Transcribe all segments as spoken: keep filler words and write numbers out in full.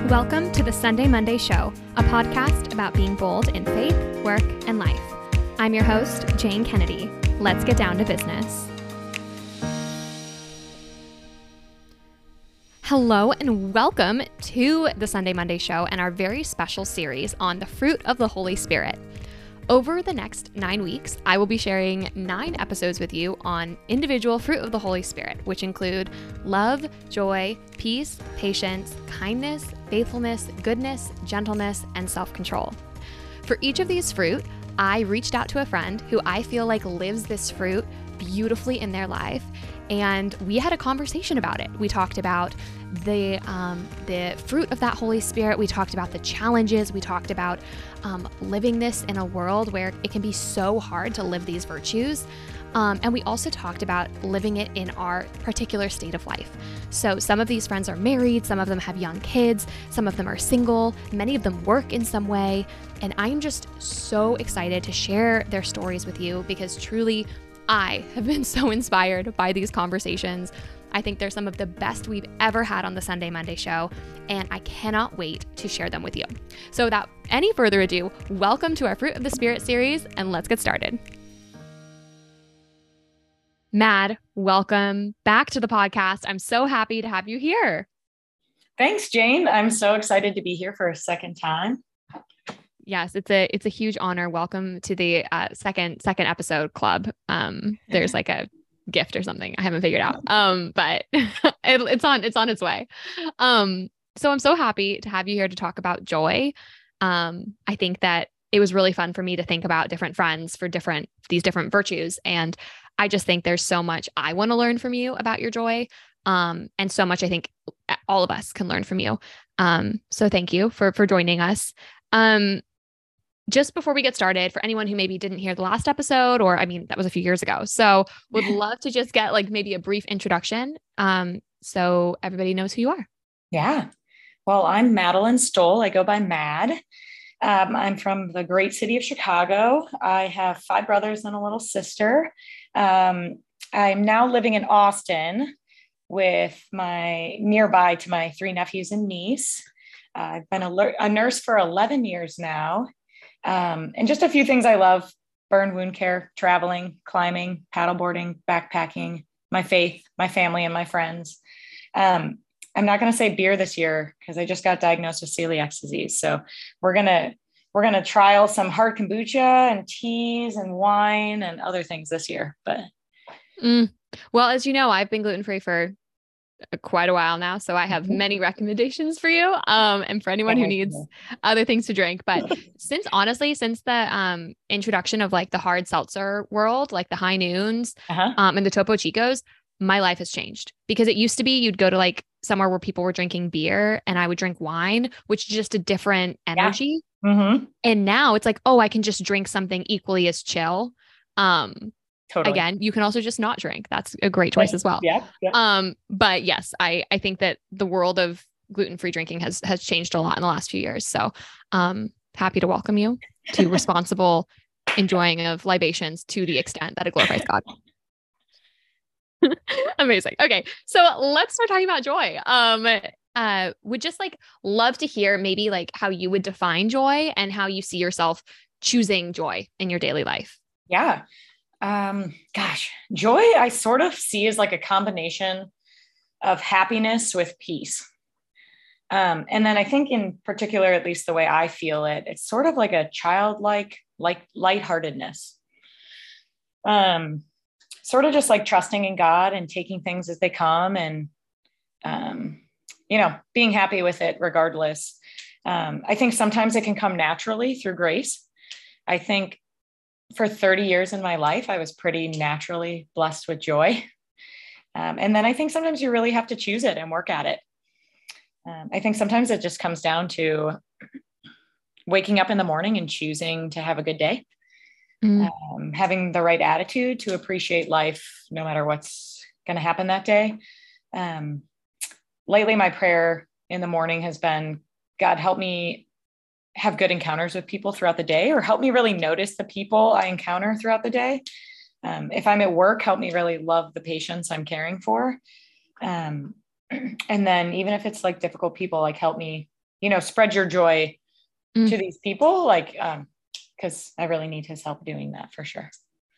Welcome to the Sunday Monday Show, a podcast about being bold in faith, work, and life. I'm your host, Jane Kennedy. Let's get down to business. Hello and welcome to the Sunday Monday Show and our very special series on the fruit of the Holy Spirit. Over the next nine weeks, I will be sharing nine episodes with you on individual fruit of the Holy Spirit, which include love, joy, peace, patience, kindness, faithfulness, goodness, gentleness, and self-control. For each of these fruit, I reached out to a friend who I feel like lives this fruit beautifully in their life, and we had a conversation about it. We talked about the um, the fruit of that Holy Spirit. We talked about the challenges. We talked about um, living this in a world where it can be so hard to live these virtues. Um, and we also talked about living it in our particular state of life. So some of these friends are married, some of them have young kids, some of them are single, many of them work in some way. And I'm just so excited to share their stories with you because truly, I have been so inspired by these conversations. I think they're some of the best we've ever had on the Sunday Monday Show, and I cannot wait to share them with you. So without any further ado, welcome to our Fruit of the Spirit series, and let's get started. Mad, welcome back to the podcast. I'm so happy to have you here. Thanks, Jane. I'm so excited to be here for a second time. Yes, it's a it's a huge honor. Welcome to the uh, second second episode club. Um, there's like a gift or something I haven't figured out. Um, but it, it's on it's on its way. Um, so I'm so happy to have you here to talk about joy. Um, I think that it was really fun for me to think about different friends for different these different virtues, and I just think there's so much I want to learn from you about your joy. Um, and so much I think all of us can learn from you. Um, so thank you for for joining us. Um, Just before we get started, for anyone who maybe didn't hear the last episode, or I mean, that was a few years ago. So would love to just get like maybe a brief introduction. Um, so everybody knows who you are. Yeah. Well, I'm Madeline Stoll. I go by Mad. Um, I'm from the great city of Chicago. I have five brothers and a little sister. Um, I'm now living in Austin with my nearby to my three nephews and niece. Uh, I've been a, a nurse for eleven years now. Um, and just a few things I love: burn wound care, traveling, climbing, paddleboarding, backpacking, my faith, my family, and my friends. Um, I'm not going to say beer this year because I just got diagnosed with celiac disease. So we're going to, we're going to trial some hard kombucha and teas and wine and other things this year. But mm. Well, as you know, I've been gluten-free for quite a while now. So I have mm-hmm. many recommendations for you. Um, and for anyone who needs other things to drink, but since honestly, since the, um, introduction of like the hard seltzer world, like the High Noons, uh-huh. um, and the Topo Chicos, my life has changed because it used to be, you'd go to like somewhere where people were drinking beer and I would drink wine, which is just a different energy. Yeah. Mm-hmm. And now it's like, oh, I can just drink something equally as chill. Um, Totally. Again, you can also just not drink. That's a great choice as well. Yeah, yeah. Um, but yes, I, I think that the world of gluten-free drinking has, has changed a lot in the last few years. So, um, happy to welcome you to responsible enjoying of libations to the extent that it glorifies God. Amazing. Okay. So let's start talking about joy. Um, uh, would just like love to hear maybe like how you would define joy and how you see yourself choosing joy in your daily life. Yeah. Um, gosh, joy, I sort of see as like a combination of happiness with peace. Um, and then I think in particular, at least the way I feel it, it's sort of like a childlike, like lightheartedness. Um, sort of just like trusting in God and taking things as they come and, um, you know, being happy with it regardless. Um, I think sometimes it can come naturally through grace. I think for thirty years in my life, I was pretty naturally blessed with joy. Um, and then I think sometimes you really have to choose it and work at it. Um, I think sometimes it just comes down to waking up in the morning and choosing to have a good day, mm. um, having the right attitude to appreciate life, no matter what's going to happen that day. Um, lately, my prayer in the morning has been, God, help me have good encounters with people throughout the day, or help me really notice the people I encounter throughout the day. Um, if I'm at work, help me really love the patients I'm caring for. Um, and then even if it's like difficult people, like help me you know, spread your joy Mm. to these people. Like, um, cause I really need his help doing that for sure.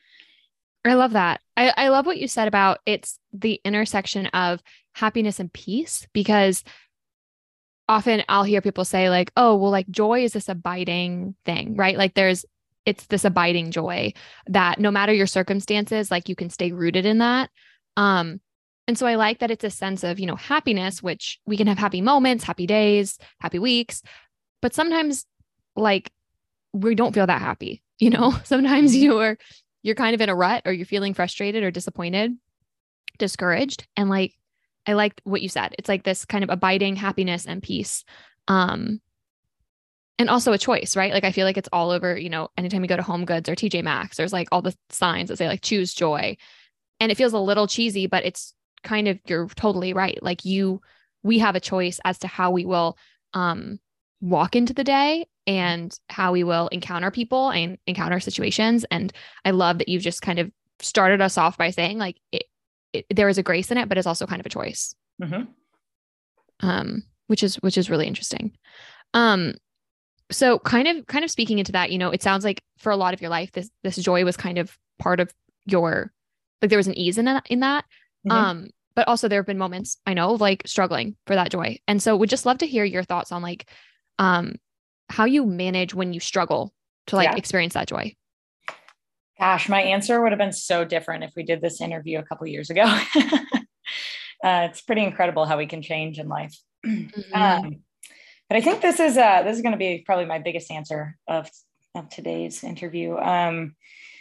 I love that. I, I love what you said about it's the intersection of happiness and peace, because often I'll hear people say like, oh, well, like joy is this abiding thing, right? Like there's, it's this abiding joy that no matter your circumstances, like you can stay rooted in that. Um, and so I like that it's a sense of, you know, happiness, which we can have happy moments, happy days, happy weeks, but sometimes like we don't feel that happy, you know, sometimes you're, you're kind of in a rut, or you're feeling frustrated or disappointed, discouraged. And like, I liked what you said. It's like this kind of abiding happiness and peace. Um, and also a choice, right? Like, I feel like it's all over, you know, anytime you go to Home Goods or T J Maxx, there's like all the signs that say like, choose joy. And it feels a little cheesy, but it's kind of, you're totally right. Like you, we have a choice as to how we will, um, walk into the day and how we will encounter people and encounter situations. And I love that you've just kind of started us off by saying like, it, it, there is a grace in it, but it's also kind of a choice. Mm-hmm. Um, which is, which is really interesting. Um, so kind of, kind of speaking into that, you know, it sounds like for a lot of your life, this, this joy was kind of part of your, like there was an ease in that, in that. Mm-hmm. Um, but also there have been moments I know of like struggling for that joy. And so would just love to hear your thoughts on like, um, how you manage when you struggle to like yeah. experience that joy. Gosh, my answer would have been so different if we did this interview a couple of years ago. uh, it's pretty incredible how we can change in life. Mm-hmm. Um, but I think this is uh, this is going to be probably my biggest answer of, of today's interview. Um,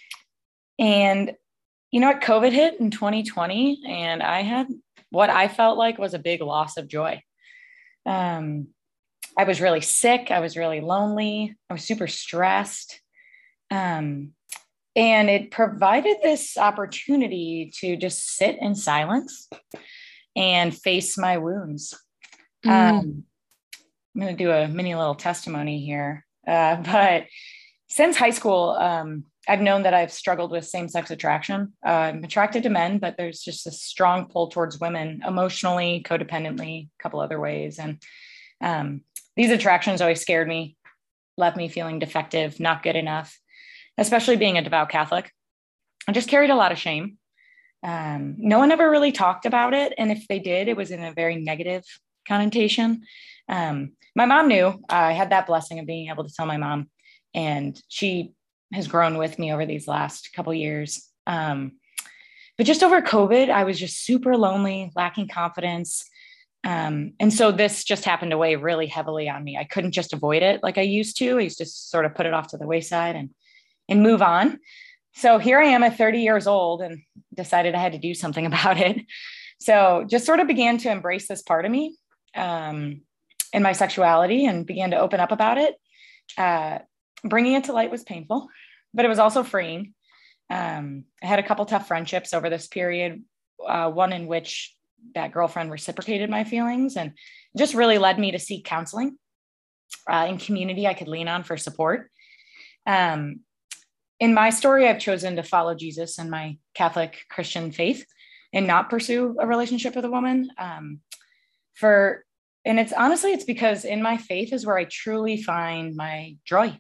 and you know what? COVID hit in twenty twenty, and I had what I felt like was a big loss of joy. Um, I was really sick. I was really lonely. I was super stressed. Um, and it provided this opportunity to just sit in silence and face my wounds. Mm. Um, I'm going to do a mini little testimony here. Uh, but since high school, um, I've known that I've struggled with same-sex attraction. Uh, I'm attracted to men, but there's just a strong pull towards women emotionally, codependently, a couple other ways. And um, these attractions always scared me, left me feeling defective, not good enough, especially being a devout Catholic. I just carried a lot of shame. Um, no one ever really talked about it. And if they did, it was in a very negative connotation. Um, my mom knew. I had that blessing of being able to tell my mom, and she has grown with me over these last couple of years. Um, but just over COVID, I was just super lonely, lacking confidence. Um, and so this just happened to weigh really heavily on me. I couldn't just avoid it like I used to. I used to sort of put it off to the wayside and, and move on. So here I am at thirty years old and decided I had to do something about it. So just sort of began to embrace this part of me um, in my sexuality and began to open up about it. Uh, bringing it to light was painful, but it was also freeing. Um, I had a couple tough friendships over this period, uh, one in which that girlfriend reciprocated my feelings and just really led me to seek counseling uh, in community I could lean on for support. Um, in my story, I've chosen to follow Jesus and my Catholic Christian faith and not pursue a relationship with a woman. Um, for, and it's honestly, it's because in my faith is where I truly find my joy.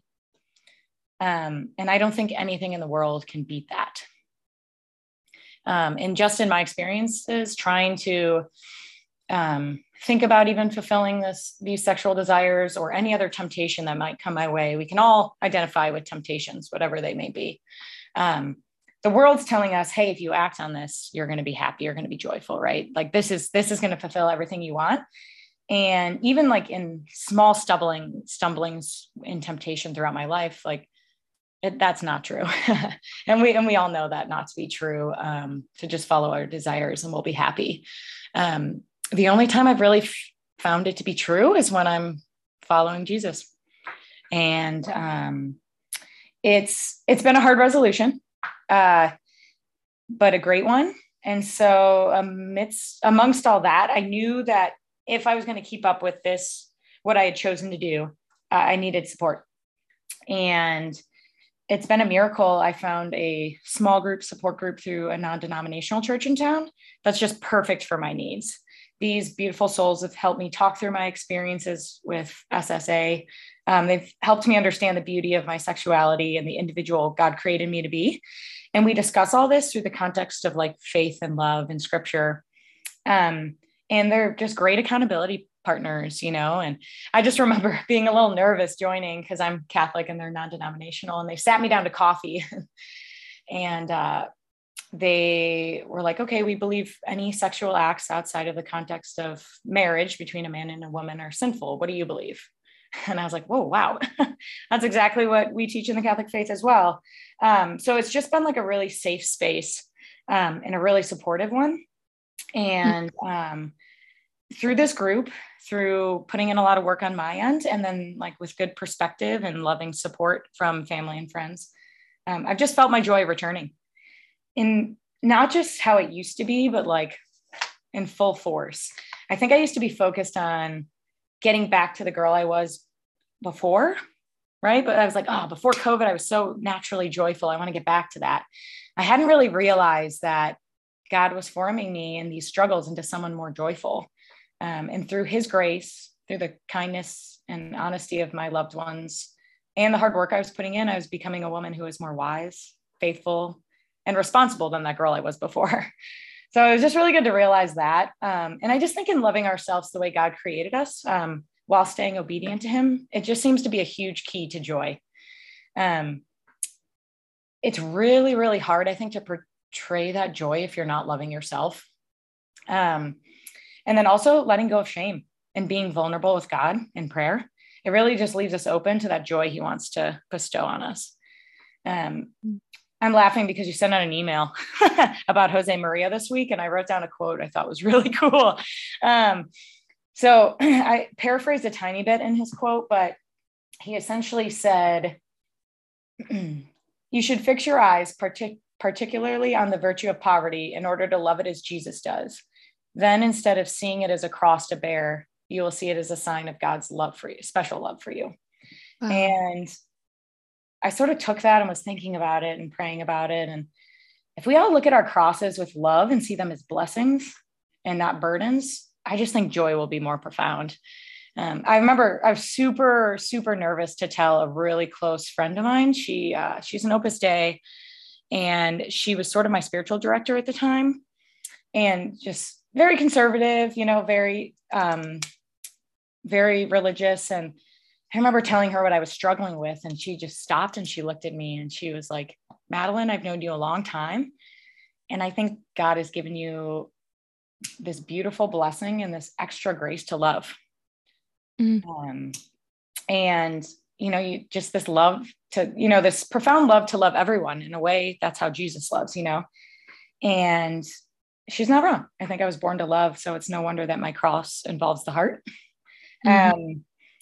Um, and I don't think anything in the world can beat that. Um, and just in my experiences, trying to um, think about even fulfilling this, these sexual desires or any other temptation that might come my way. We can all identify with temptations, whatever they may be. Um, the world's telling us, hey, if you act on this, you're going to be happy, you're going to be joyful, right? Like this is, this is going to fulfill everything you want. And even like in small stumbling, stumblings in temptation throughout my life, like It, that's not true. and we, and we all know that not to be true, um, to just follow our desires and we'll be happy. Um, the only time I've really f- found it to be true is when I'm following Jesus. And um, it's, it's been a hard resolution, uh, but a great one. And so amidst, amongst all that, I knew that if I was going to keep up with this, what I had chosen to do, uh, I needed support. And it's been a miracle. I found a small group support group through a non-denominational church in town that's just perfect for my needs. these beautiful souls have helped me talk through my experiences with S S A. Um, they've helped me understand the beauty of my sexuality and the individual God created me to be. And we discuss all this through the context of like faith and love and scripture. Um, and they're just great accountability partners, you know. And I just remember being a little nervous joining because I'm Catholic and they're non-denominational, and they sat me down to coffee and uh, they were like, okay, we believe any sexual acts outside of the context of marriage between a man and a woman are sinful. What do you believe? And I was like, whoa, wow, that's exactly what we teach in the Catholic faith as well. Um, so it's just been like a really safe space um, and a really supportive one. And um, through this group, through putting in a lot of work on my end, and then like with good perspective and loving support from family and friends, um, I've just felt my joy returning in not just how it used to be, but like in full force. I think I used to be focused on getting back to the girl I was before, right? But I was like, oh, before COVID, I was so naturally joyful. I want to get back to that. I hadn't really realized that God was forming me in these struggles into someone more joyful. Um, and through his grace, through the kindness and honesty of my loved ones and the hard work I was putting in, I was becoming a woman who was more wise, faithful, and responsible than that girl I was before. So it was just really good to realize that. Um, and I just think in loving ourselves the way God created us, um, while staying obedient to him, it just seems to be a huge key to joy. Um, it's really, really hard, I think, to portray that joy if you're not loving yourself. Um, and then also letting go of shame and being vulnerable with God in prayer. It really just leaves us open to that joy he wants to bestow on us. Um, I'm laughing because you sent out an email about Jose Maria this week, and I wrote down a quote I thought was really cool. Um, so I paraphrased a tiny bit in his quote, but he essentially said, you should fix your eyes partic- particularly on the virtue of poverty in order to love it as Jesus does. Then instead of seeing it as a cross to bear, you will see it as a sign of God's love for you, special love for you. Wow. And I sort of took that and was thinking about it and praying about it. And if we all look at our crosses with love and see them as blessings and not burdens, I just think joy will be more profound. Um, I remember I was super, super nervous to tell a really close friend of mine. She, uh, she's an Opus Dei, and she was sort of my spiritual director at the time, and just very conservative, you know, very, um, very religious. And I remember telling her what I was struggling with, and she just stopped and she looked at me and she was like, Madeline, I've known you a long time. And I think God has given you this beautiful blessing and this extra grace to love. Mm. Um, and, you know, you just this love to, you know, this profound love to love everyone in a way. That's how Jesus loves, you know, and she's not wrong. I think I was born to love. So it's no wonder that my cross involves the heart. Mm-hmm. Um,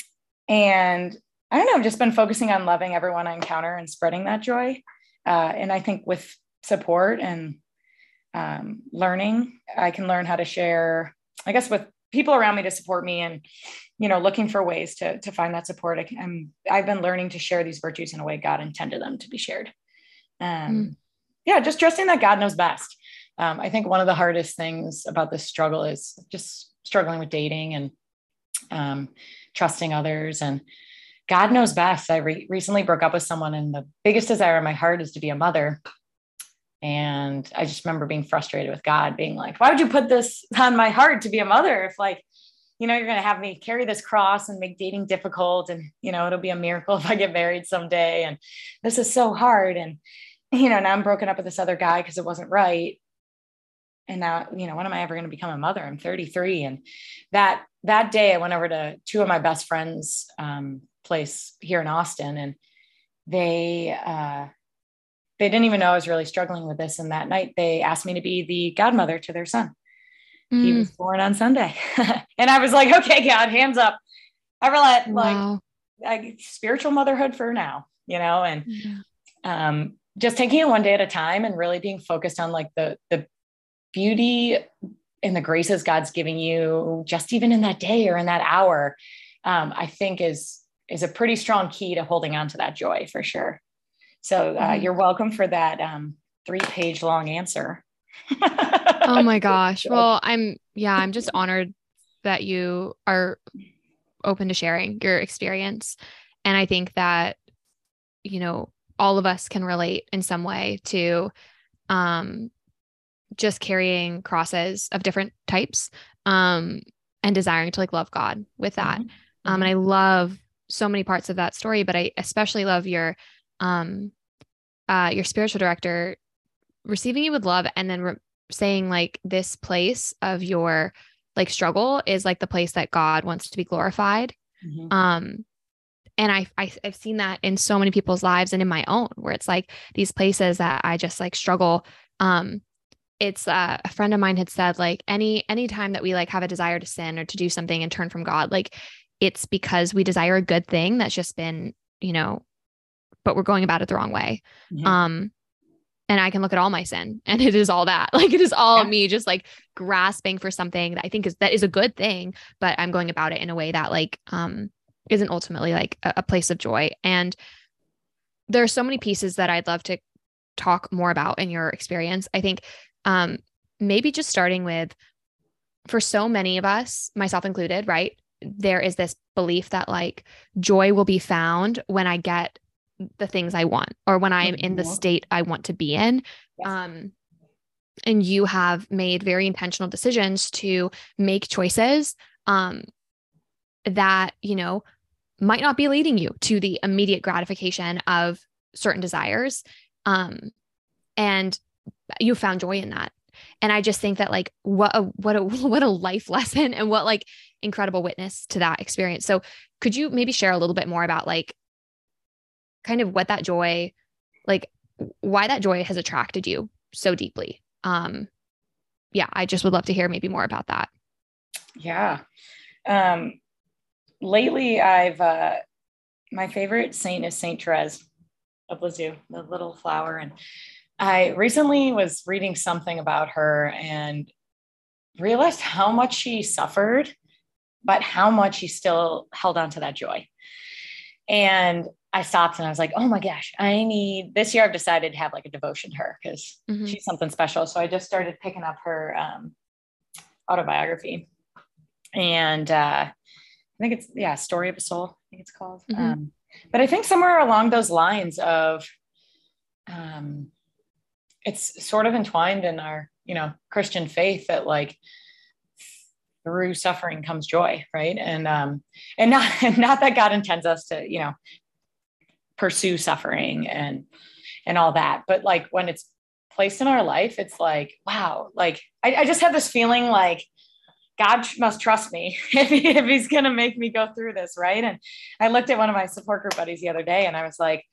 And I don't know, I've just been focusing on loving everyone I encounter and spreading that joy. Uh, and I think with support and um, learning, I can learn how to share, I guess, with people around me to support me, and, you know, looking for ways to, to find that support. I can, I'm, I've been learning to share these virtues in a way God intended them to be shared. Um, mm. Yeah, just trusting that God knows best. Um, I think one of the hardest things about this struggle is just struggling with dating and um, trusting others, and God knows best. I re- recently broke up with someone, and the biggest desire in my heart is to be a mother. And I just remember being frustrated with God, being like, why would you put this on my heart to be a mother? If, like, you know, you're going to have me carry this cross and make dating difficult, and, you know, it'll be a miracle if I get married someday. And this is so hard. And, you know, now I'm broken up with this other guy because it wasn't right. And now, you know, when am I ever going to become a mother? I'm thirty-three. And that, that day I went over to two of my best friends' um, place here in Austin, and they, uh, they didn't even know I was really struggling with this. And that night they asked me to be the godmother to their son. Mm. He was born on Sunday. And I was like, okay, God, hands up. I realized, wow. like, like spiritual motherhood for now, you know, and yeah. um, just taking it one day at a time and really being focused on like the, the beauty and the graces God's giving you just even in that day or in that hour, um, I think is, is a pretty strong key to holding on to that joy for sure. So uh, mm-hmm. You're welcome for that um, three page long answer. Oh my gosh. Well, I'm, yeah, I'm just honored that you are open to sharing your experience. And I think that, you know, all of us can relate in some way to um, just carrying crosses of different types um, and desiring to like love God with that. Mhm. Um, and Mhm. I love so many parts of that story, but I especially love your um, uh, your spiritual director receiving you with love and then re- saying like this place of your like struggle is like the place that God wants to be glorified. Mhm. Um, and I, I I've seen that in so many people's lives and in my own, where it's like these places that I just like struggle. Um, it's uh, a friend of mine had said like any any time that we like have a desire to sin or to do something and turn from God, like it's because we desire a good thing that's just been, you know, but we're going about it the wrong way. Mhm. Um, and I can look at all my sin and it is all that. Like it is all Yeah. me just like grasping for something that I think is that is a good thing, but I'm going about it in a way that like um isn't ultimately like a, a place of joy. And there are so many pieces that I'd love to talk more about in your experience. I think um maybe just starting with for so many of us, myself included, right? There is this belief that like joy will be found when I get the things I want or when I'm in the Mhm. state I want to be in. Yes. Um, and you have made very intentional decisions to make choices um, that, you know, might not be leading you to the immediate gratification of certain desires. Um, and you found joy in that. And I just think that like what a what a what a life lesson and what like incredible witness to that experience. So could you maybe share a little bit more about like kind of what that joy like why that joy has attracted you so deeply? Um yeah, I just would love to hear maybe more about that. Yeah. Um, lately, I've uh, my favorite saint is Saint Therese of Lisieux, the little flower, and I recently was reading something about her and realized how much she suffered, but how much she still held on to that joy. And I stopped and I was like, oh my gosh, I need this year. I've decided to have like a devotion to her because Mm-hmm. she's something special. So I just started picking up her um, autobiography. And uh, I think it's, yeah, Story of a Soul, I think it's called. Mm-hmm. Um, but I think somewhere along those lines of, um, it's sort of entwined in our, you know, Christian faith that like through suffering comes joy, right? And um, and not not that God intends us to, you know, pursue suffering and and all that, but like when it's placed in our life, it's like wow, like I, I just have this feeling like God must trust me if, he, if he's going to make me go through this, right? And I looked at one of my support group buddies the other day, and I was like,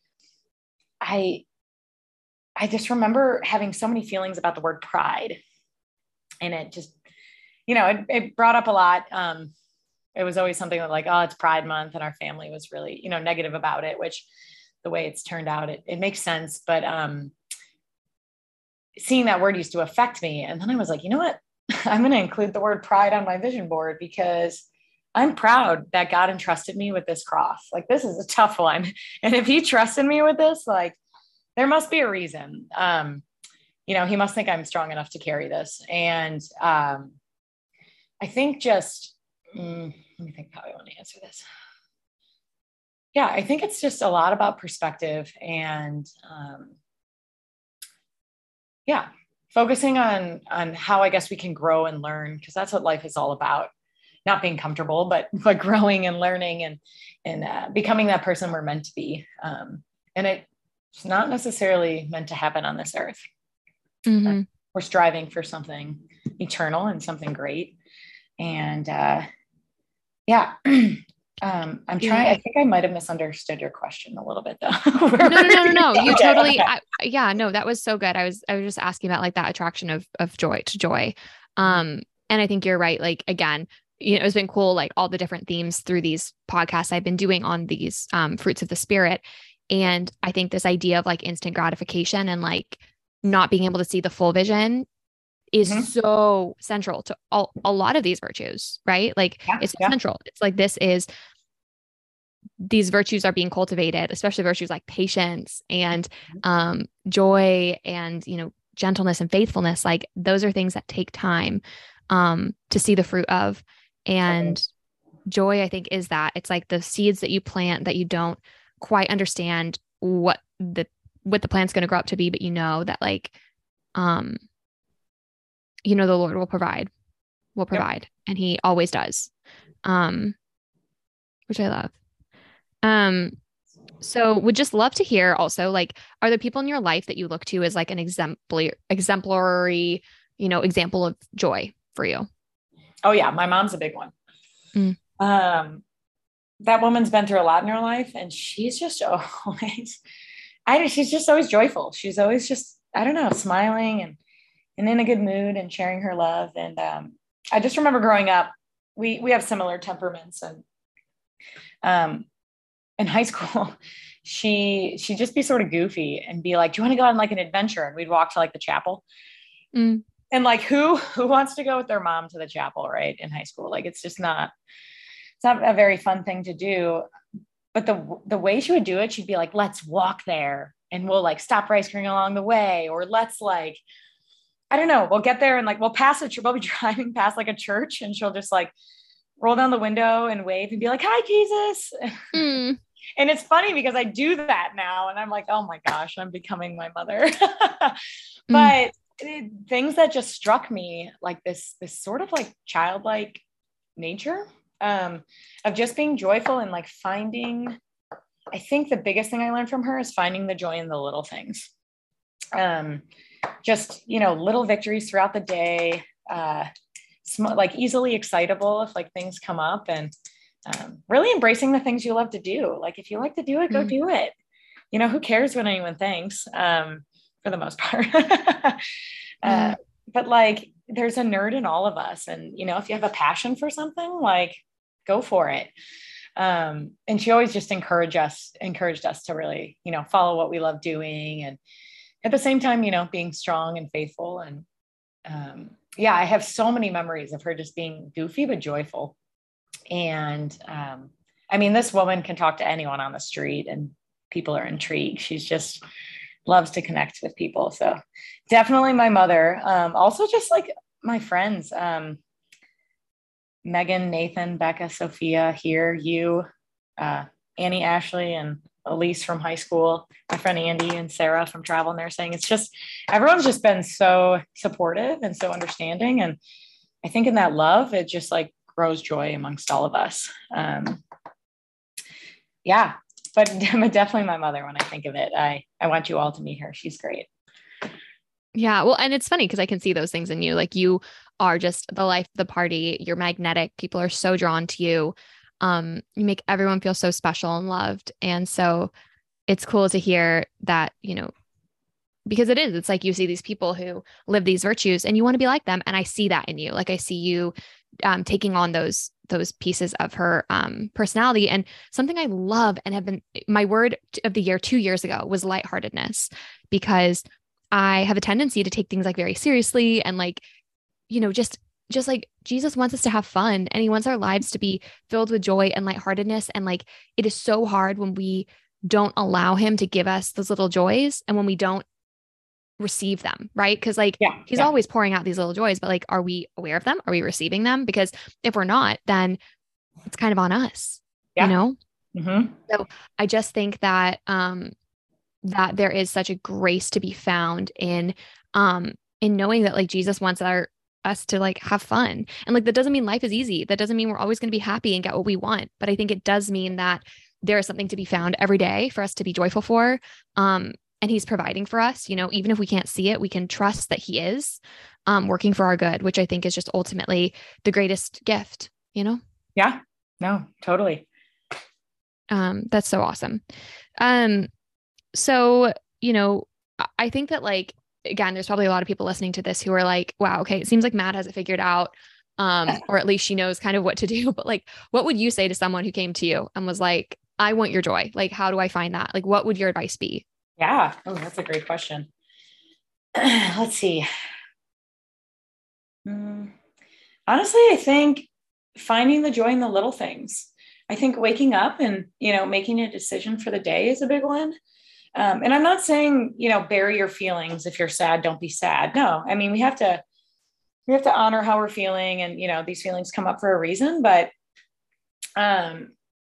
I I just remember having so many feelings about the word pride, and it just you know, it, it brought up a lot. Um, it was always something like, oh, it's Pride Month, and our family was really, you know, negative about it, which the way it's turned out, it, it makes sense. But um, seeing that word used to affect me. And then I was like, you know what? I'm going to include the word pride on my vision board because I'm proud that God entrusted me with this cross. Like, this is a tough one. And if he trusted me with this, like, there must be a reason. Um, you know, he must think I'm strong enough to carry this. And um, I think just, mm, let me think how I want to answer this. Yeah, I think it's just a lot about perspective and, um, yeah, focusing on on how I guess we can grow and learn because that's what life is all about. Not being comfortable, but but growing and learning and and uh, becoming that person we're meant to be. Um, and it, it's not necessarily meant to happen on this earth. Mm-hmm. We're striving for something eternal and something great. And uh, yeah, um, I'm trying. Yeah. I think I might have misunderstood your question a little bit, though. No, no, no, no, no. You okay, totally, okay. I, yeah, no, that was so good. I was, I was just asking about like that attraction of, of joy to joy. Um, and I think you're right. Like, again, you know, it's been cool, like all the different themes through these podcasts I've been doing on these, um, fruits of the spirit. And I think this idea of like instant gratification and like not being able to see the full vision is Mm-hmm. so central to all, a lot of these virtues, right? Like Yeah, it's so yeah. central. It's like, this is these virtues are being cultivated, especially virtues like patience and um, joy and, you know, gentleness and faithfulness, like those are things that take time um, to see the fruit of. And okay. joy, I think, is that it's like the seeds that you plant that you don't quite understand what the, what the plant's going to grow up to be, but you know that like, um, you know, the Lord will provide, will provide, yep. and he always does. Um, which I love. Um, so would just love to hear also, like, are there people in your life that you look to as like an exemplary, exemplary, you know, example of joy for you? Oh yeah. My mom's a big one. Mm. Um, that woman's been through a lot in her life, and she's just always, I she's just always joyful. She's always just, I don't know, smiling and, and in a good mood and sharing her love. And, um, I just remember growing up, we, we have similar temperaments, and, um, in high school, she, she'd just be sort of goofy and be like, do you want to go on like an adventure? And we'd walk to like the chapel. Mm. And like, who, who wants to go with their mom to the chapel, right? In high school? Like, it's just not, it's not a very fun thing to do. But the, the way she would do it, she'd be like, let's walk there and we'll like stop for ice cream along the way. Or let's like, I don't know, we'll get there and like, we'll pass a church, we'll be driving past like a church, and she'll just like roll down the window and wave and be like, hi, Jesus. Mm. And it's funny because I do that now, and I'm like, oh my gosh, I'm becoming my mother. But mm. it, things that just struck me, like this, this sort of like childlike nature, um, of just being joyful and like finding, I think the biggest thing I learned from her is finding the joy in the little things. Um, just, you know, little victories throughout the day, uh, sm- like easily excitable if like things come up, and um, really embracing the things you love to do. Like if you like to do it, go mm. do it. You know, who cares what anyone thinks, um, for the most part. uh, mm. But like, there's a nerd in all of us. And, you know, if you have a passion for something, like go for it. Um, and she always just encouraged us, encouraged us to really, you know, follow what we love doing. And at the same time, you know, being strong and faithful. And um, yeah, I have so many memories of her just being goofy, but joyful. And um, I mean, this woman can talk to anyone on the street and people are intrigued. She's just loves to connect with people. So definitely my mother. Um, also just like my friends, um, Megan, Nathan, Becca, Sophia, here, you, uh, Annie, Ashley, and Elise from high school, my friend Andy and Sarah from travel nursing. It's just, everyone's just been so supportive and so understanding. And I think in that love, it just like grows joy amongst all of us. Um, yeah, but definitely my mother, when I think of it, I, I want you all to meet her. She's great. Yeah. Well, and it's funny because I can see those things in you. Like you are just the life of the party. You're magnetic. People are so drawn to you. Um, you make everyone feel so special and loved. And so it's cool to hear that, you know, because it is, it's like you see these people who live these virtues and you want to be like them. And I see that in you. Like I see you um, taking on those, those pieces of her um, personality. And something I love and have been, my word of the year two years ago was lightheartedness, because I have a tendency to take things like very seriously and like, you know, just, just like Jesus wants us to have fun, and he wants our lives to be filled with joy and lightheartedness. And like, it is so hard when we don't allow him to give us those little joys, and when we don't receive them, right? Because like, yeah, he's yeah. always pouring out these little joys, but like, are we aware of them? Are we receiving them? Because if we're not, then it's kind of on us, yeah. you know? Mm-hmm. So I just think that, um, that there is such a grace to be found in, um, in knowing that like Jesus wants our, us to like have fun. And like, that doesn't mean life is easy. That doesn't mean we're always going to be happy and get what we want. But I think it does mean that there is something to be found every day for us to be joyful for. Um, and he's providing for us, you know, even if we can't see it, we can trust that he is, um, working for our good, which I think is just ultimately the greatest gift, you know? Yeah, no, totally. Um, that's so awesome. Um, so, you know, I think that like, again, there's probably a lot of people listening to this who are like, wow, okay, it seems like Matt has it figured out. Um, or at least she knows kind of what to do, but like, what would you say to someone who came to you and was like, I want your joy? Like, how do I find that? Like, what would your advice be? Yeah. Oh, that's a great question. Let's see. Mm. Honestly, I think finding the joy in the little things. I think waking up and, you know, making a decision for the day is a big one. Um, and I'm not saying, you know, bury your feelings. If you're sad, don't be sad. No, I mean, we have to, we have to honor how we're feeling, and, you know, these feelings come up for a reason, but, um,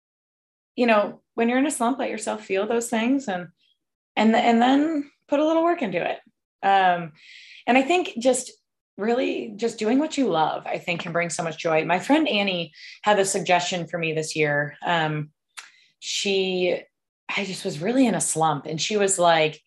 you know, when you're in a slump, let yourself feel those things, and, and, and then put a little work into it. Um, and I think just really just doing what you love, I think can bring so much joy. My friend Annie had a suggestion for me this year. Um, she, I just was really in a slump, and she was like,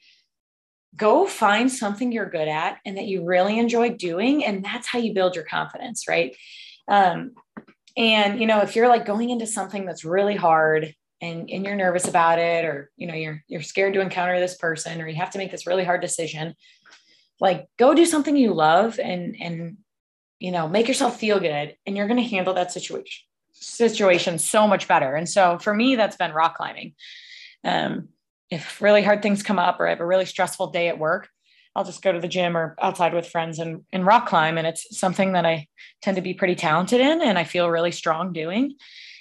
go find something you're good at and that you really enjoy doing. And that's how you build your confidence. Right. Um, and, you know, if you're like going into something that's really hard, and, and you're nervous about it, or, you know, you're, you're scared to encounter this person, or you have to make this really hard decision, like go do something you love, and, and, you know, make yourself feel good, and you're going to handle that situation situation so much better. And so for me, that's been rock climbing. Um, if really hard things come up, or I have a really stressful day at work, I'll just go to the gym or outside with friends and, and rock climb. And it's something that I tend to be pretty talented in, and I feel really strong doing.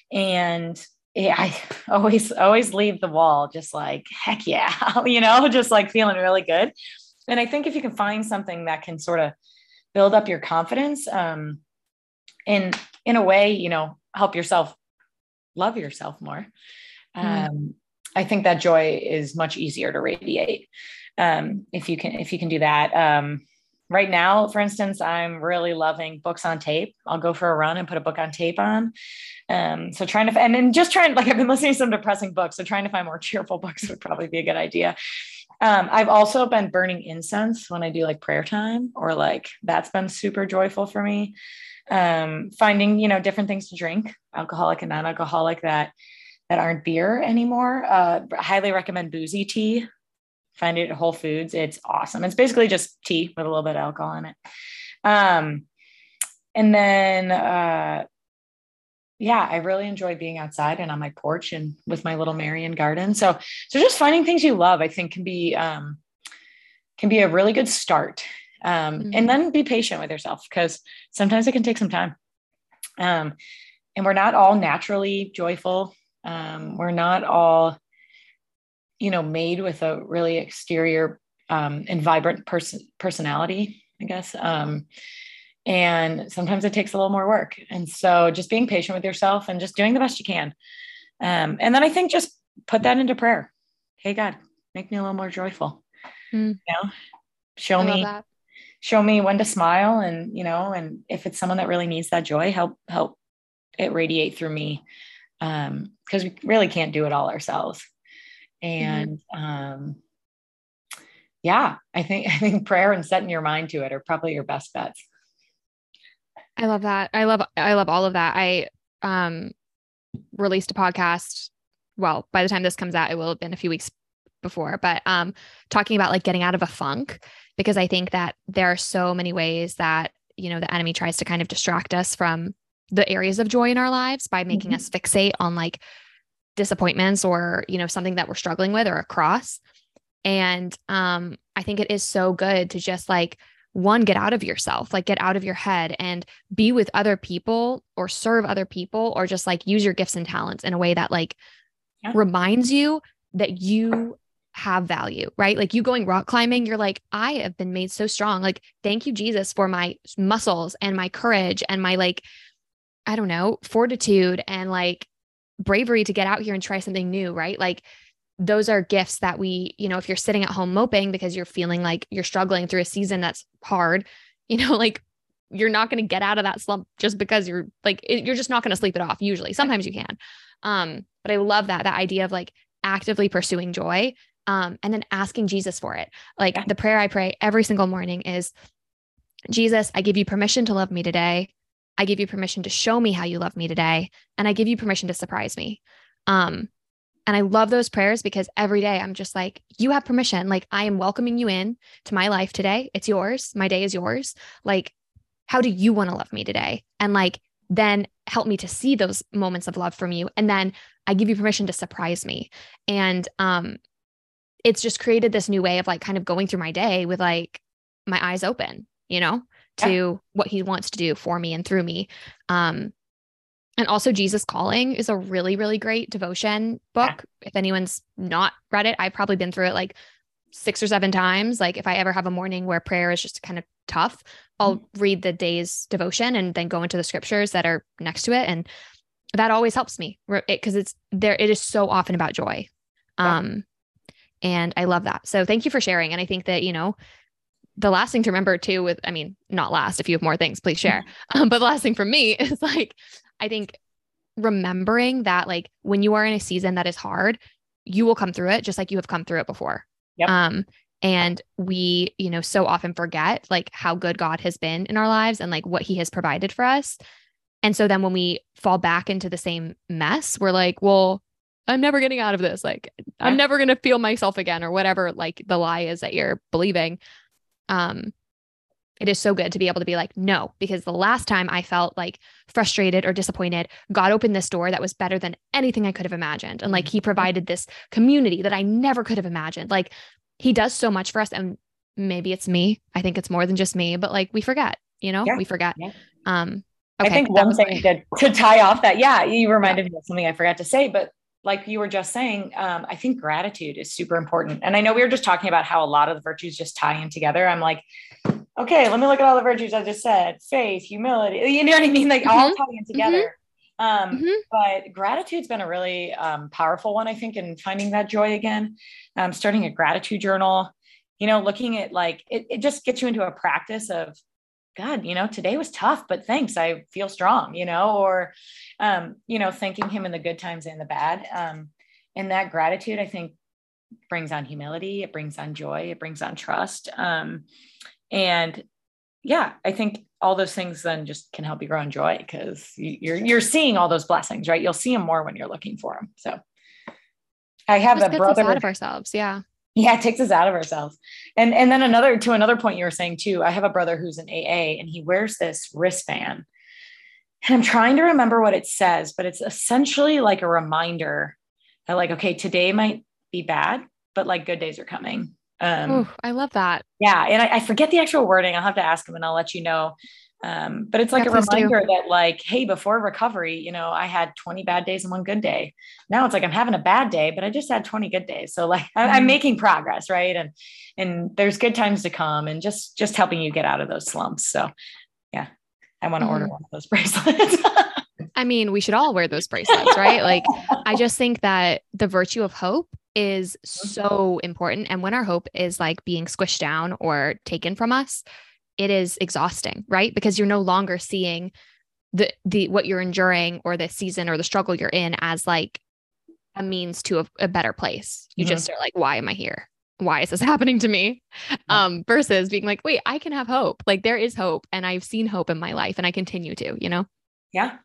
And yeah, I always, always leave the wall just like, heck yeah, you know, just like feeling really good. And I think if you can find something that can sort of build up your confidence, um, and in a way, you know, help yourself love yourself more. Mm. Um, I think that joy is much easier to radiate. Um, if you can, if you can do that. Um, right now, for instance, I'm really loving books on tape. I'll go for a run and put a book on tape on. Um, so trying to, and then just trying, like I've been listening to some depressing books. So trying to find more cheerful books would probably be a good idea. Um, I've also been burning incense when I do like prayer time, or like, that's been super joyful for me. Um, finding, you know, different things to drink, alcoholic and non-alcoholic, that, that aren't beer anymore. Uh, highly recommend Boozy Tea. Find it at Whole Foods. It's awesome. It's basically just tea with a little bit of alcohol in it. Um, and then, uh, yeah, I really enjoy being outside and on my porch and with my little Marion garden. So, so just finding things you love, I think can be, um, can be a really good start. Um, Mm-hmm. And then be patient with yourself, because sometimes it can take some time. Um, and we're not all naturally joyful. Um, we're not all, you know, made with a really exterior, um, and vibrant person personality, I guess. Um, and sometimes it takes a little more work. And so just being patient with yourself and just doing the best you can. Um, and then I think just put that into prayer. Hey, God, make me a little more joyful. Mm. You know, show I love me, that. show me when to smile. And, you know, and if it's someone that really needs that joy, help, help it radiate through me. Um, cause we really can't do it all ourselves. And, mm-hmm. um, yeah, I think, I think prayer and setting your mind to it are probably your best bets. I love that. I love, I love all of that. I, um, released a podcast. Well, by the time this comes out, it will have been a few weeks before, but, um, talking about like getting out of a funk, because I think that there are so many ways that, you know, the enemy tries to kind of distract us from the areas of joy in our lives by making mm-hmm. us fixate on like disappointments, or, you know, something that we're struggling with, or a cross. And, um, I think it is so good to just like, one, get out of yourself, like get out of your head and be with other people, or serve other people, or just like use your gifts and talents in a way that like yeah. reminds you that you have value, right? Like you going rock climbing, you're like, I have been made so strong. Like, thank you, Jesus, for my muscles and my courage and my like, I don't know, fortitude and like bravery to get out here and try something new, right? Like those are gifts that we, you know, if you're sitting at home moping because you're feeling like you're struggling through a season that's hard, you know, like you're not going to get out of that slump just because you're like, it, you're just not going to sleep it off. Usually, sometimes you can. Um, but I love that, that idea of like actively pursuing joy, um, and then asking Jesus for it. Like yeah. the prayer I pray every single morning is, Jesus, I give you permission to love me today. I give you permission to show me how you love me today. And I give you permission to surprise me. Um, And I love those prayers because every day I'm just like, you have permission. Like I am welcoming you in to my life today. It's yours. My day is yours. Like, how do you want to love me today? And like, then help me to see those moments of love from you. And then I give you permission to surprise me. And, um, it's just created this new way of like kind of going through my day with like my eyes open, you know, to yeah. what he wants to do for me and through me. Um, And also Jesus Calling is a really, really great devotion Yeah. book. If anyone's not read it, I've probably been through it like six or seven times. Like if I ever have a morning where prayer is just kind of tough, I'll read the day's devotion and then go into the scriptures that are next to it. And that always helps me because it, it's there. It is so often about joy. Yeah. Um, and I love that. So thank you for sharing. And I think that, you know, the last thing to remember too with, I mean, not last, if you have more things, please share. Um, but the last thing for me is like, I think remembering that like when you are in a season that is hard, you will come through it just like you have come through it before. Yep. Um, and we, you know, so often forget like how good God has been in our lives and like what he has provided for us. And so then when we fall back into the same mess, we're like, well, I'm never getting out of this. Like, I'm Yeah. never going to feel myself again or whatever, like the lie is that you're believing. Um, it is so good to be able to be like, no, because the last time I felt like frustrated or disappointed, God opened this door that was better than anything I could have imagined. And like, he provided this community that I never could have imagined. Like, he does so much for us. And maybe it's me. I think it's more than just me, but like, we forget, you know, Yeah. we forget. Yeah. Um, okay, I think that one was thing my- that to tie off that, yeah, you reminded me of something I forgot to say, but like you were just saying, um, I think gratitude is super important. And I know we were just talking about how a lot of the virtues just tie in together. I'm like, okay, let me look at all the virtues I just said: faith, humility, you know what I mean? Like all Mhm. tie in together. Um, Mhm. but gratitude's been a really um, powerful one, I think, in finding that joy again. Um, starting a gratitude journal, you know, looking at like, it, it just gets you into a practice of, God, you know, today was tough, but thanks, I feel strong, you know, or, um, you know, thanking him in the good times and the bad. Um, and that gratitude, I think, brings on humility. It brings on joy. It brings on trust. Um, and yeah, I think all those things then just can help you grow in joy because you're, you're seeing all those blessings, right? You'll see them more when you're looking for them. So I have Just a gets brother us out of ourselves. Yeah. Yeah, it takes us out of ourselves. And and then another to another point you were saying too, I have a brother who's in A A and he wears this wristband. And I'm trying to remember what it says, but it's essentially like a reminder that like, okay, today might be bad, but like good days are coming. Um, Oh, I love that. yeah. And I, I forget the actual wording. I'll have to ask him and I'll let you know. Um, but it's like Yeah, a please do. reminder that like, hey, before recovery, you know, I had twenty bad days and one good day. Now it's like I'm having a bad day, but I just had twenty good days. So like I, I'm Mm. making progress, right? And and there's good times to come, and just just helping you get out of those slumps. So yeah, I want to order Mhm. one of those bracelets. I mean, we should all wear those bracelets, right? Like, I just think that the virtue of hope is so important. And when our hope is like being squished down or taken from us, it is exhausting, right? Because you're no longer seeing the the what you're enduring or the season or the struggle you're in as like a means to a, a better place. You Mhm. just are like, why am I here? Why is this happening to me? Yeah. Um, versus being like, wait, I can have hope. Like there is hope, and I've seen hope in my life, and I continue to. You know, Yeah.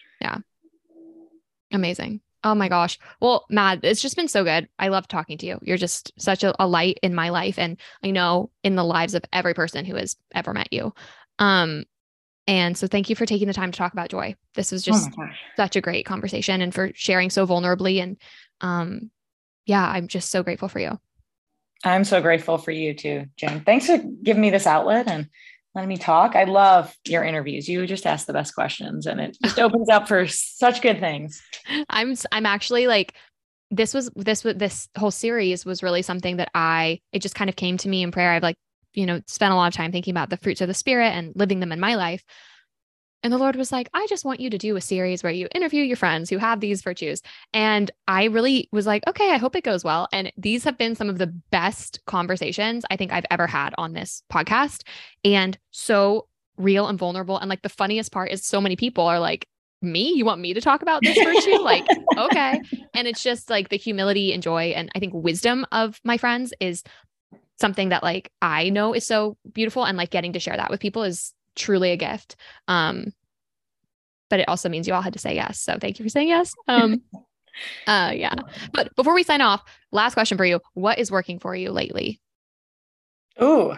amazing. Oh my gosh. Well, Matt, it's just been so good. I love talking to you. You're just such a, a light in my life, and I know in the lives of every person who has ever met you. Um, and so thank you for taking the time to talk about joy. This was Oh my just gosh. such a great conversation and for sharing so vulnerably. And um, yeah, I'm just so grateful for you. I'm so grateful for you too, Jen. Thanks for giving me this outlet and letting me talk. I love your interviews. You just ask the best questions and it just opens up for such good things. I'm I'm actually like this was this was this whole series was really something that I it just kind of came to me in prayer. I've like, you know, spent a lot of time thinking about the fruits of the spirit and living them in my life. And the Lord was like, I just want you to do a series where you interview your friends who have these virtues. And I really was like, okay, I hope it goes well. And these have been some of the best conversations I think I've ever had on this podcast. And so real and vulnerable. And like the funniest part is so many people are like, me? You want me to talk about this virtue? Like, okay. And it's just like the humility and joy. And I think wisdom of my friends is something that like I know is so beautiful. And like getting to share that with people is truly a gift. Um, but it also means you all had to say yes. So thank you for saying yes. Um, uh, yeah. But before we sign off, last question for you. What is working for you lately? Ooh,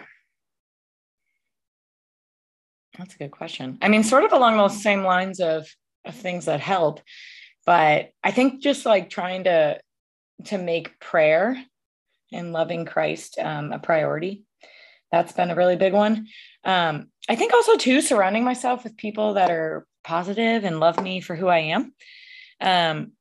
that's a good question. I mean, sort of along those same lines of, of things that help, but I think just like trying to, to make prayer and loving Christ um, a priority. That's been a really big one. Um, I think also too, surrounding myself with people that are positive and love me for who I am. Um,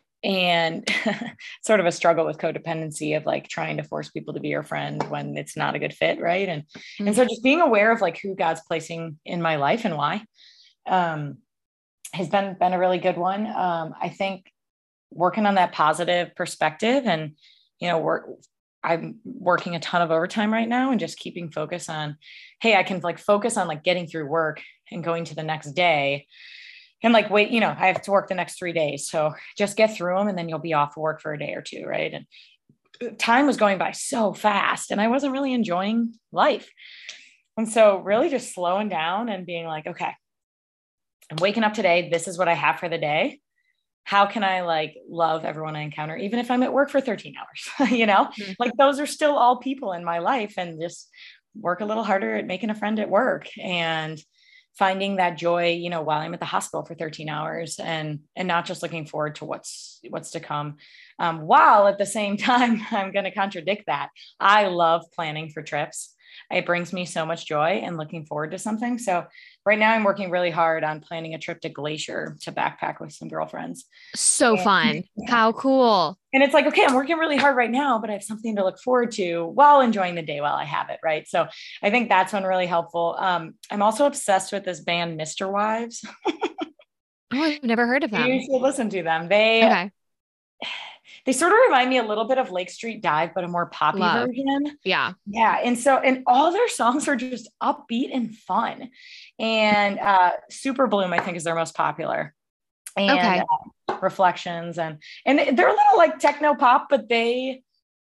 and sort of a struggle with codependency of like trying to force people to be your friend when it's not a good fit. Right. And, mm-hmm. and so just being aware of like who God's placing in my life and why, um, has been, been a really good one. Um, I think working on that positive perspective and, you know, work, I'm working a ton of overtime right now and just keeping focus on, hey, I can like focus on like getting through work and going to the next day and like, wait, you know, I have to work the next three days. So just get through them and then you'll be off work for a day or two. Right. And time was going by so fast and I wasn't really enjoying life. And so really just slowing down and being like, okay, I'm waking up today. This is what I have for the day. How can I like love everyone I encounter, even if I'm at work for thirteen hours, you know, mm-hmm. like those are still all people in my life, and just work a little harder at making a friend at work and finding that joy, you know, while I'm at the hospital for thirteen hours and, and not just looking forward to what's, what's to come. Um, while at the same time, I'm going to contradict that. I love planning for trips. It brings me so much joy and looking forward to something. So right now I'm working really hard on planning a trip to Glacier to backpack with some girlfriends. So and, fun. Yeah. How cool. And it's like, okay, I'm working really hard right now, but I have something to look forward to while enjoying the day while I have it. Right. So I think that's been really helpful. Um, I'm also obsessed with this band, Mister Wives. Oh, I've never heard of them. You should listen to them. They, okay. They sort of remind me a little bit of Lake Street Dive, but a more poppy Love. version. Yeah. Yeah. And so, and all their songs are just upbeat and fun. And uh, Super Bloom, I think, is their most popular. And okay. uh, Reflections. And, and they're a little like techno pop, but they,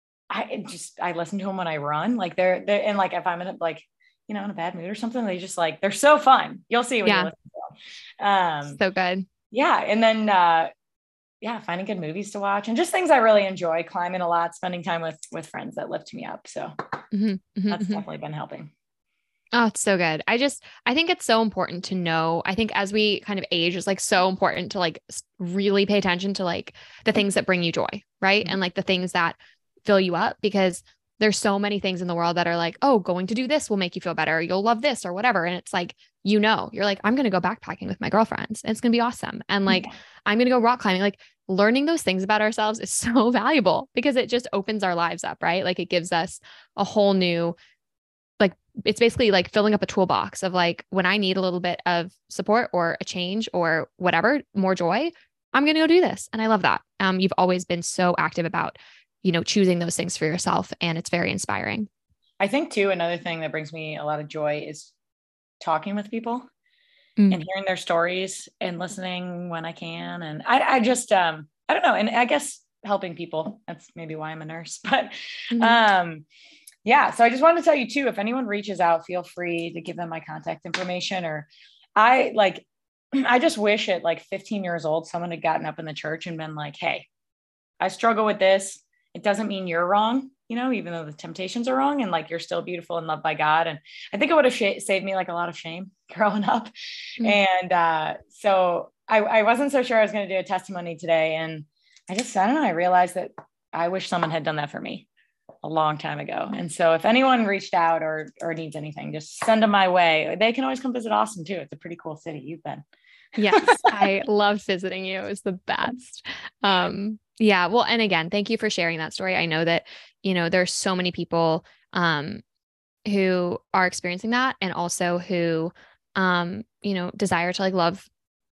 I just, I listen to them when I run. Like they're, they're, and like, if I'm in a, like, you know, in a bad mood or something, they just like, they're so fun. You'll see when yeah. you listen to them. Um, so good. Yeah. And then, uh, yeah, finding good movies to watch and just things I really enjoy, climbing a lot, spending time with, with friends that lift me up. So mm-hmm, mm-hmm, that's mm-hmm. definitely been helping. Oh, it's so good. I just, I think it's so important to know, I think as we kind of age, it's like so important to like really pay attention to like the things that bring you joy. Right. Mm-hmm. And like the things that fill you up, because there's so many things in the world that are like, oh, going to do this will make you feel better. You'll love this or whatever. And it's like, you know, you're like, I'm going to go backpacking with my girlfriends. And it's going to be awesome. And like, yeah. I'm going to go rock climbing. Like learning those things about ourselves is so valuable because it just opens our lives up, right? Like it gives us a whole new, like, it's basically like filling up a toolbox of like, when I need a little bit of support or a change or whatever, more joy, I'm going to go do this. And I love that. Um, you've always been so active about, you know, choosing those things for yourself. And it's very inspiring. I think too, another thing that brings me a lot of joy is talking with people mm. and hearing their stories and listening when I can. And I, I just, um, I don't know. And I guess helping people, that's maybe why I'm a nurse, but, mm-hmm. um, yeah. So I just wanted to tell you too, if anyone reaches out, feel free to give them my contact information. Or I like, I just wish at like fifteen years old, someone had gotten up in the church and been like, hey, I struggle with this. It doesn't mean you're wrong, you know, even though the temptations are wrong, and like, you're still beautiful and loved by God. And I think it would have sh- saved me like a lot of shame growing up. Mm-hmm. And uh, so I, I wasn't so sure I was going to do a testimony today. And I just, I don't know, I realized that I wish someone had done that for me a long time ago. And so if anyone reached out or, or needs anything, just send them my way. They can always come visit Austin too. It's a pretty cool city. You've been. Yes. I loved visiting you. It was the best. Um, yeah. Well, and again, thank you for sharing that story. I know that, you know, there's so many people, um, who are experiencing that, and also who, um, you know, desire to like love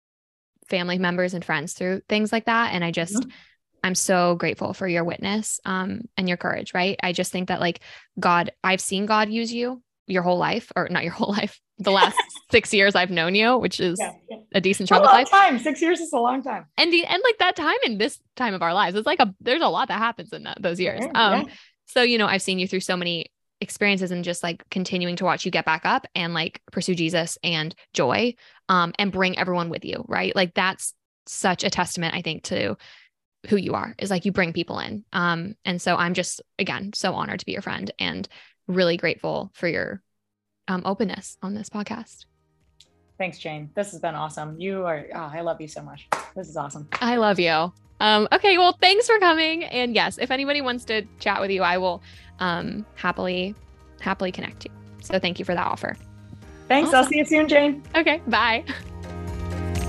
family members and friends through things like that. And I just, mm-hmm. I'm so grateful for your witness, um, and your courage. Right. I just think that like God, I've seen God use you your whole life, or not your whole life, the last six years I've known you, which is yeah, yeah. a decent chunk of life. Time. Six years is a long time. And the, and like that time in this time of our lives, it's like a, there's a lot that happens in that, those years. Yeah, um, yeah. So, you know, I've seen you through so many experiences, and just like continuing to watch you get back up and like pursue Jesus and joy, um, and bring everyone with you. Right. Like that's such a testament, I think, to who you are, is like you bring people in. Um, and so I'm just, again, so honored to be your friend and really grateful for your um, openness on this podcast. Thanks, Jane. This has been awesome. You are, oh, I love you so much. This is awesome. I love you. Um, okay. Well, thanks for coming. And yes, if anybody wants to chat with you, I will um, happily, happily connect you. So thank you for that offer. Thanks. Awesome. I'll see you soon, Jane. Okay. Bye.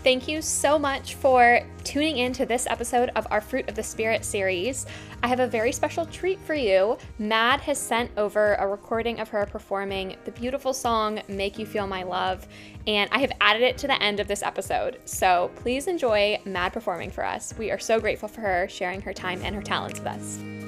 Thank you so much for tuning in to this episode of our Fruit of the Spirit series. I have a very special treat for you. Mad has sent over a recording of her performing the beautiful song, Make You Feel My Love, and I have added it to the end of this episode. So please enjoy Mad performing for us. We are so grateful for her sharing her time and her talents with us.